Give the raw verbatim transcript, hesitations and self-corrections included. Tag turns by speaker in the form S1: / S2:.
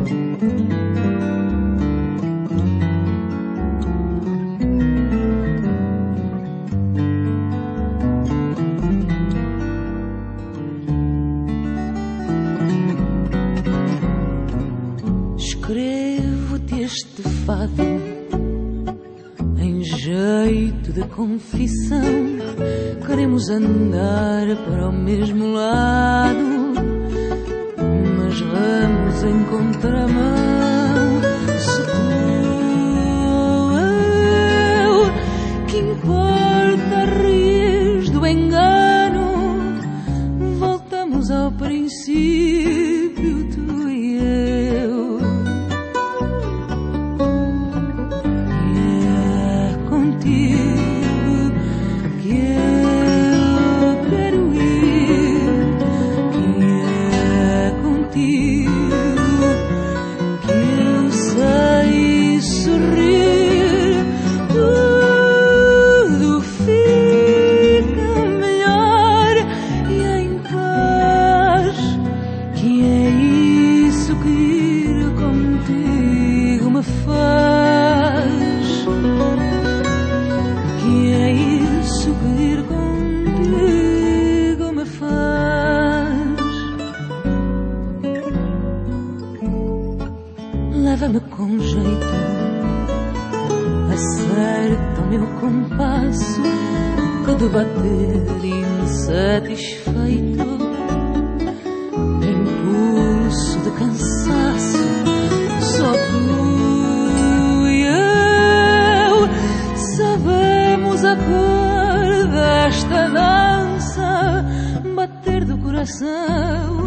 S1: Escrevo-te este fado em jeito de confissão. Queremos andar para o mesmo lado, mas vamos em contramão. Se tu, eu, que importa rir do engano, voltamos ao princípio, tu e eu. Leva-me com jeito, acerta o meu compasso, que de bater insatisfeito, impulso de cansaço, só tu e eu sabemos a cor desta dança, bater do coração.